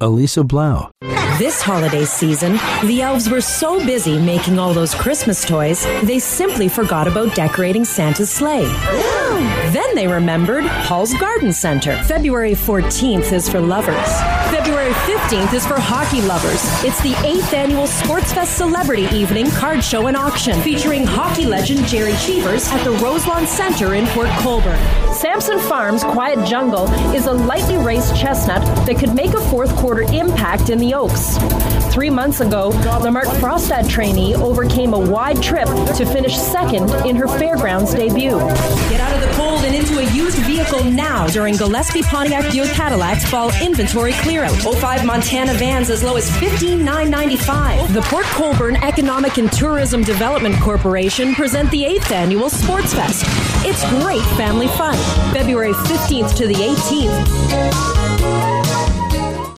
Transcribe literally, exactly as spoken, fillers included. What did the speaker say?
Elisa Blau. This holiday season, the elves were so busy making all those Christmas toys, they simply forgot about decorating Santa's sleigh. Then they remembered Paul's Garden Center. February fourteenth is for lovers. February fifteenth is for hockey lovers. It's the eighth annual Sports Fest Celebrity Evening Card Show and Auction, featuring hockey legend Jerry Cheevers at the Roselawn Center in Port Colborne. Samson Farms Quiet Jungle is a lightly raised chestnut that could make a fourth quarter impact in the Oaks. Three months ago, the Mark Frostad trainee overcame a wide trip to finish second in her fairgrounds debut. Get out of the cold and into a used vehicle now during Gillespie Pontiac Buick Cadillac's fall inventory clearout. oh five Montana vans as low as fifteen thousand nine hundred ninety-five dollars. The Port Colborne Economic and Tourism Development Corporation present the eighth annual Sports Fest. It's great family fun. February fifteenth to the eighteenth.